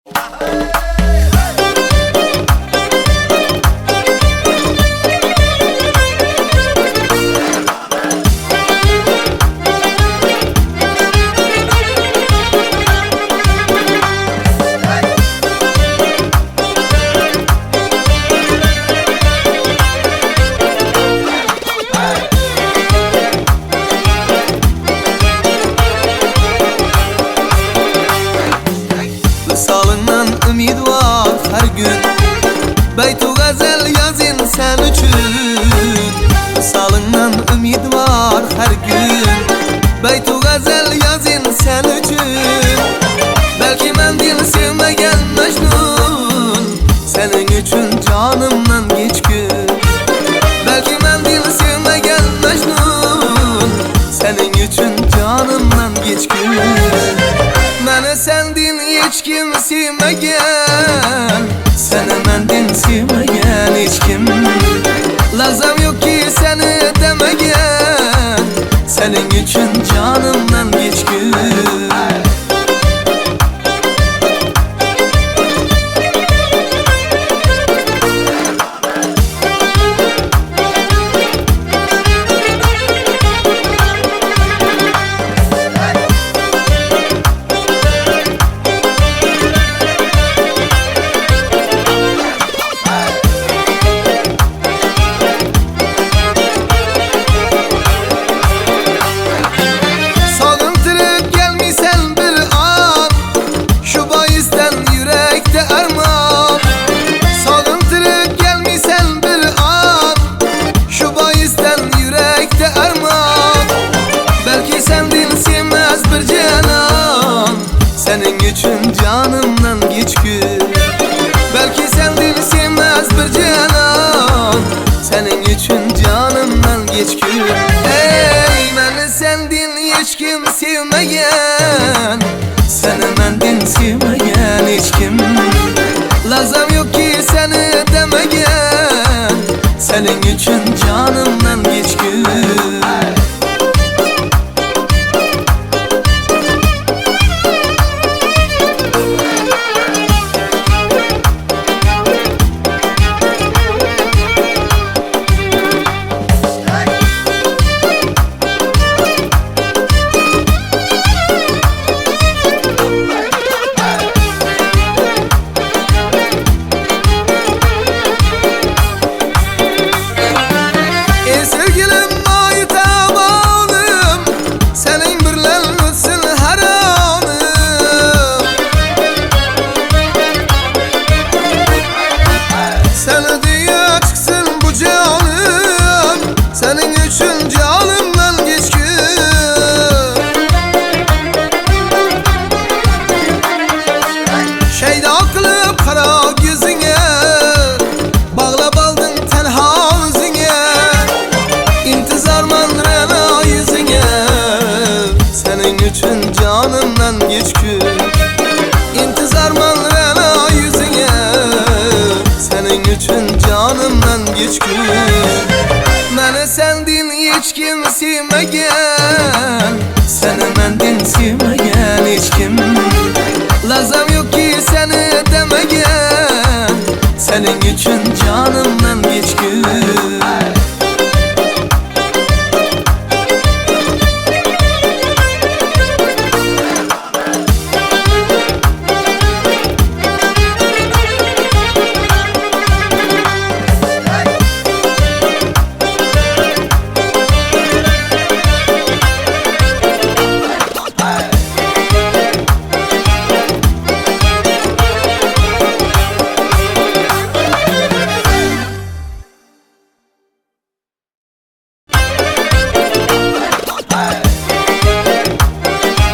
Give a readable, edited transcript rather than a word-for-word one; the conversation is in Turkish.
Visalından ümid var her gün, beytu gazel yazın sen üçün. Visalından ümid var her gün, beytu gazel yazın sen üçün. Belki mendil sevmegen Mecnun, senin üçün canımdan geçkün. Belki mendil sevmegen Mecnun, senin üçün canımdan geçkün. Mene sendin hiç kim sevmegen, seni mendin sevmegen hiç kim. Lazım yok ki seni demegen, senin için canımdan geçkün. Senin için canımdan geçkün. Belki sendin sevmez bir canan, senin için canımdan geçkün. Ey beni sendin hiç kim sevmegen, seni mendin sevmegen hiç kim. Lazım yok ki seni demegen, senin için canımdan geçkün. Senin için canımdan geçkün. Şeyda kılıp kara gözüne, bağlap aldın tenha özüne. İntizar mandrena yüzüne, senin için canımdan geçkün. İntizar mandrena yüzüne, senin için canımdan geçkün. Mene sendin hiç kim sevmegen, seni mendin sevmegen hiç kim. Lazım yok ki seni demegen, senin için canımdan geçkün.